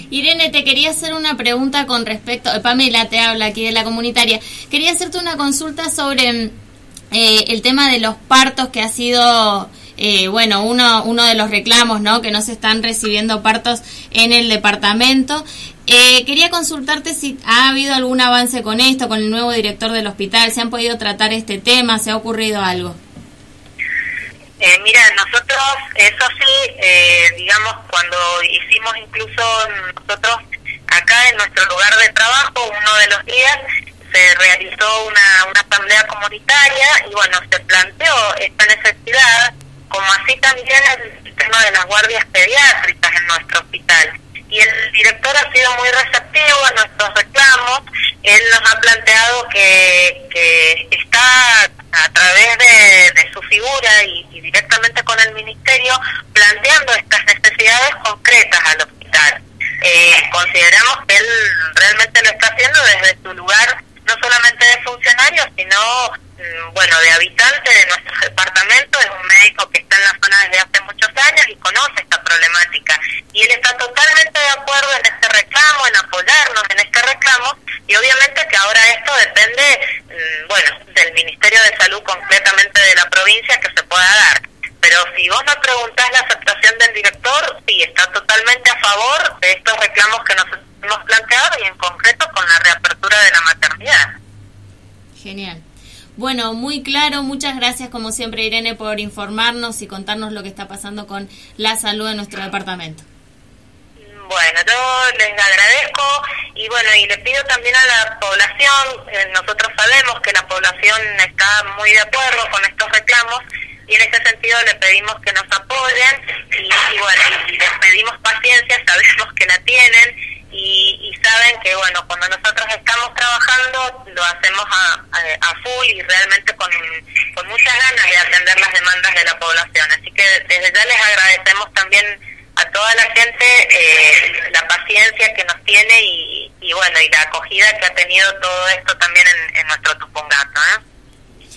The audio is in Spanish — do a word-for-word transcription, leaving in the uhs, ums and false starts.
Irene, te quería hacer una pregunta con respecto, Pamela te habla aquí de la comunitaria, quería hacerte una consulta sobre eh, el tema de los partos que ha sido, eh, bueno, uno, uno de los reclamos, ¿no? Que no se están recibiendo partos en el departamento. Eh, quería consultarte si ha habido algún avance con esto, con el nuevo director del hospital, ¿se han podido tratar este tema? ¿Se ha ocurrido algo? Eh, mira, nosotros, eso sí, eh, digamos, cuando hicimos incluso nosotros acá en nuestro lugar de trabajo, uno de los días se realizó una, una asamblea comunitaria y bueno, se planteó esta necesidad, como así también el tema de las guardias pediátricas en nuestro hospital. Y el director ha sido muy receptivo a nuestros reclamos. Él nos ha planteado que, que está a través de, de su figura y, y directamente con el ministerio planteando estas necesidades concretas al hospital. Eh, consideramos que él realmente lo está haciendo desde su lugar, no solamente de funcionario, sino bueno, de habitante de nuestro departamento. Es un médico que está en la zona desde hace muchos años y conoce esta problemática. Y él está totalmente de acuerdo en este reclamo, en apoyarnos en este reclamo, y obviamente que ahora esto depende, bueno, del Ministerio de Salud completamente de la provincia que se pueda dar. Pero si vos me preguntás la aceptación del director, sí, está totalmente a favor de estos reclamos que nos hemos planteado y en concreto con la reapertura de la maternidad. Genial. Bueno, muy claro, muchas gracias como siempre, Irene, por informarnos y contarnos lo que está pasando con la salud en nuestro departamento. Bueno, yo les agradezco y bueno, y le pido también a la población, eh, nosotros sabemos que la población está muy de acuerdo con estos reclamos y en ese sentido le pedimos que nos apoyen y, y bueno, y les pedimos paciencia, sabemos que la tienen. Y, y saben que, bueno, cuando nosotros estamos trabajando, lo hacemos a, a, a full y realmente con, con muchas ganas de atender las demandas de la población. Así que desde ya les agradecemos también a toda la gente eh, la paciencia que nos tiene y, y, bueno, y la acogida que ha tenido todo esto también en, en nuestro Tupungato, ¿eh?